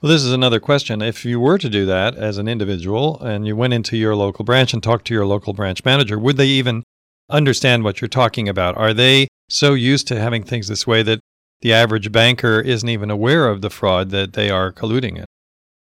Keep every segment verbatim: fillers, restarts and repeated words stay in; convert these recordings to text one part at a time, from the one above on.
Well, this is another question. If you were to do that as an individual and you went into your local branch and talked to your local branch manager, would they even understand what you're talking about? Are they so used to having things this way that the average banker isn't even aware of the fraud that they are colluding in?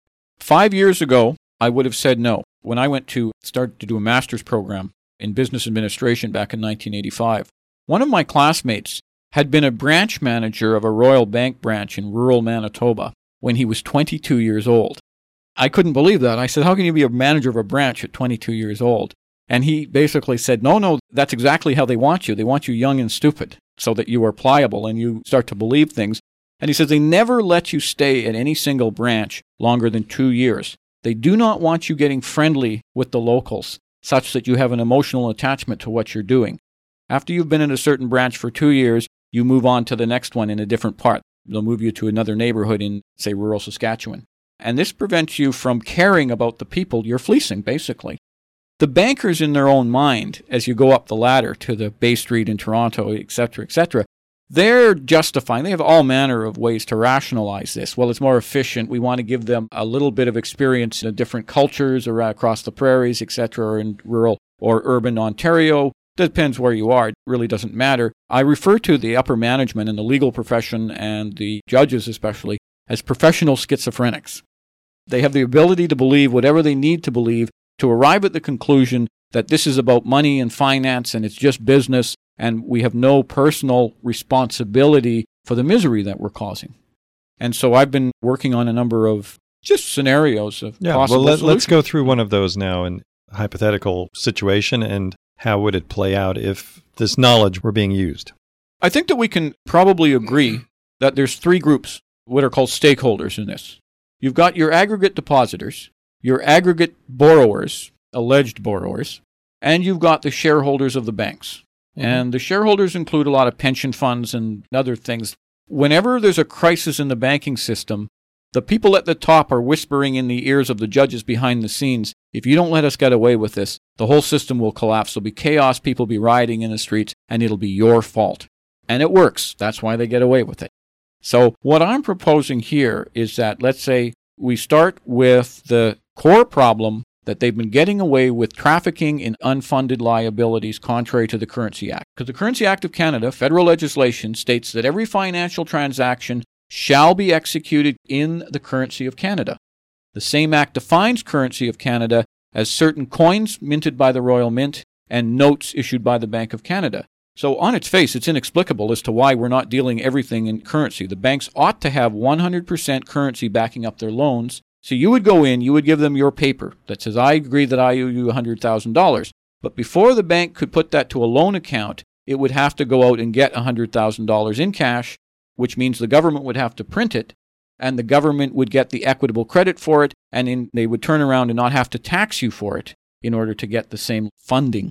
Five years ago, I would have said no. When I went to start to do a master's program in business administration back in nineteen eighty-five, one of my classmates had been a branch manager of a Royal Bank branch in rural Manitoba when he was twenty-two years old. I couldn't believe that. I said, how can you be a manager of a branch at twenty-two years old? And he basically said, no, no, that's exactly how they want you. They want you young and stupid so that you are pliable and you start to believe things. And he says they never let you stay at any single branch longer than two years. They do not want you getting friendly with the locals such that you have an emotional attachment to what you're doing. After you've been in a certain branch for two years, you move on to the next one in a different part. They'll move you to another neighborhood in, say, rural Saskatchewan. And this prevents you from caring about the people you're fleecing, basically. The bankers in their own mind, as you go up the ladder to the Bay Street in Toronto, et cetera, et cetera, they're justifying, they have all manner of ways to rationalize this. Well, it's more efficient. We want to give them a little bit of experience in different cultures or across the prairies, et cetera, or in rural or urban Ontario. Depends where you are. It really doesn't matter. I refer to the upper management in the legal profession and the judges especially as professional schizophrenics. They have the ability to believe whatever they need to believe to arrive at the conclusion that this is about money and finance and it's just business and we have no personal responsibility for the misery that we're causing. And so I've been working on a number of just scenarios of yeah, possible well, let, solutions. Let's go through one of those now in a hypothetical situation, and how would it play out if this knowledge were being used? I think that we can probably agree that there's three groups, what are called stakeholders in this. You've got your aggregate depositors, your aggregate borrowers, alleged borrowers, and you've got the shareholders of the banks. Mm-hmm. And the shareholders include a lot of pension funds and other things. Whenever there's a crisis in the banking system, the people at the top are whispering in the ears of the judges behind the scenes, if you don't let us get away with this, the whole system will collapse. There'll be chaos, people will be rioting in the streets, and it'll be your fault. And it works. That's why they get away with it. So what I'm proposing here is that, let's say, we start with the core problem that they've been getting away with trafficking in unfunded liabilities contrary to the Currency Act. Because the Currency Act of Canada, federal legislation, states that every financial transaction shall be executed in the currency of Canada. The same act defines currency of Canada as certain coins minted by the Royal Mint and notes issued by the Bank of Canada. So on its face, it's inexplicable as to why we're not dealing everything in currency. The banks ought to have one hundred percent currency backing up their loans. So you would go in, you would give them your paper that says, I agree that I owe you one hundred thousand dollars. But before the bank could put that to a loan account, it would have to go out and get one hundred thousand dollars in cash, which means the government would have to print it, and the government would get the equitable credit for it, and in, they would turn around and not have to tax you for it in order to get the same funding.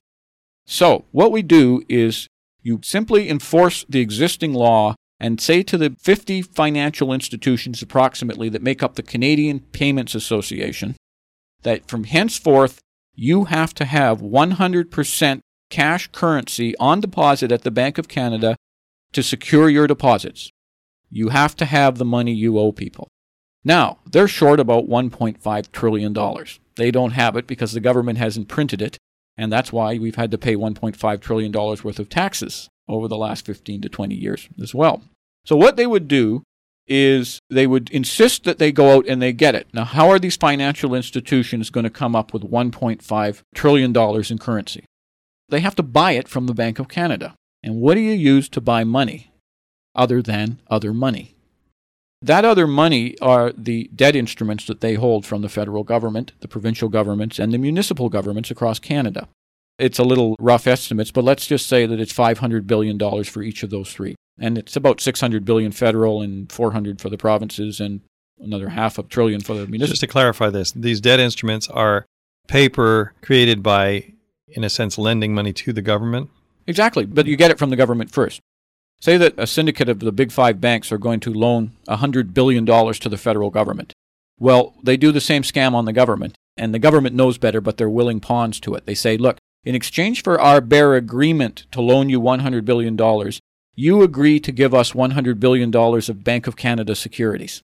So what we do is you simply enforce the existing law and say to the fifty financial institutions approximately that make up the Canadian Payments Association that from henceforth you have to have one hundred percent cash currency on deposit at the Bank of Canada to secure your deposits. You have to have the money you owe people. Now, they're short about one point five trillion dollars. They don't have it because the government hasn't printed it, and that's why we've had to pay one point five trillion dollars worth of taxes over the last fifteen to twenty years as well. So what they would do is they would insist that they go out and they get it. Now, how are these financial institutions going to come up with one point five trillion dollars in currency? They have to buy it from the Bank of Canada. And what do you use to buy money other than other money? That other money are the debt instruments that they hold from the federal government, the provincial governments, and the municipal governments across Canada. It's a little rough estimates, but let's just say that it's five hundred billion dollars for each of those three. And it's about six hundred billion dollars federal and four hundred for the provinces and another half a trillion for the municipal. Just to clarify this, these debt instruments are paper created by, in a sense, lending money to the government? Exactly, but you get it from the government first. Say that a syndicate of the big five banks are going to loan one hundred billion dollars to the federal government. Well, they do the same scam on the government, and the government knows better, but they're willing pawns to it. They say, look, in exchange for our bare agreement to loan you one hundred billion dollars, you agree to give us one hundred billion dollars of Bank of Canada securities.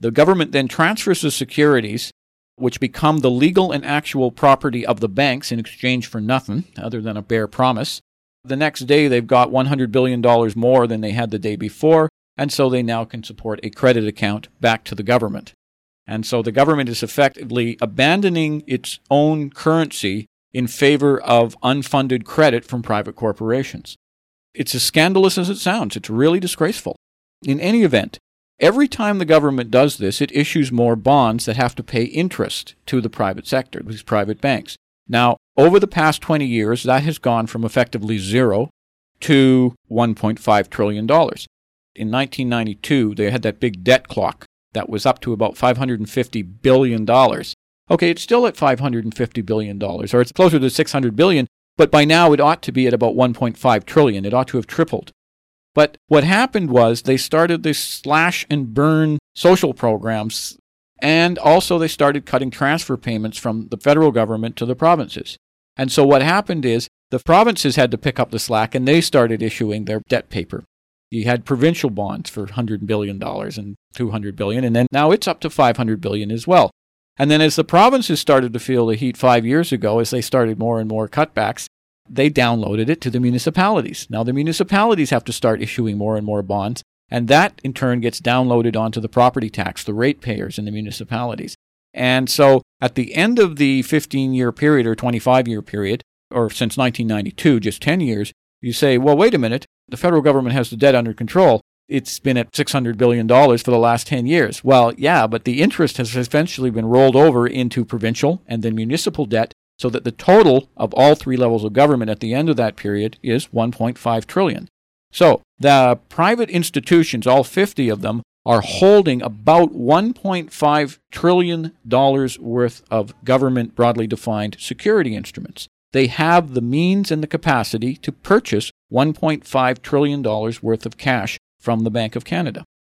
The government then transfers the securities, which become the legal and actual property of the banks in exchange for nothing other than a bare promise. The next day, they've got one hundred billion dollars more than they had the day before, and so they now can support a credit account back to the government. And so the government is effectively abandoning its own currency in favor of unfunded credit from private corporations. It's as scandalous as it sounds. It's really disgraceful. In any event, every time the government does this, it issues more bonds that have to pay interest to the private sector, these private banks. Now, over the past twenty years, that has gone from effectively zero to one point five trillion dollars. In nineteen ninety-two, they had that big debt clock that was up to about five hundred fifty billion dollars. Okay, it's still at five hundred fifty billion dollars, or it's closer to six hundred billion dollars, but by now it ought to be at about one point five trillion dollars. It ought to have tripled. But what happened was they started this slash and burn social programs, and also they started cutting transfer payments from the federal government to the provinces. And so what happened is the provinces had to pick up the slack, and they started issuing their debt paper. You had provincial bonds for one hundred billion dollars and two hundred billion dollars, and then now it's up to five hundred billion dollars as well. And then as the provinces started to feel the heat five years ago, as they started more and more cutbacks, they downloaded it to the municipalities. Now the municipalities have to start issuing more and more bonds, and that in turn gets downloaded onto the property tax, the ratepayers in the municipalities. And so at the end of the fifteen-year period or twenty-five-year period, or since nineteen ninety-two, just ten years, you say, well, wait a minute, the federal government has the debt under control. It's been at six hundred billion dollars for the last ten years. Well, yeah, but the interest has eventually been rolled over into provincial and then municipal debt, so that the total of all three levels of government at the end of that period is one point five trillion dollars. So the private institutions, all fifty of them, are holding about one point five trillion dollars worth of government broadly defined security instruments. They have the means and the capacity to purchase one point five trillion dollars worth of cash from the Bank of Canada.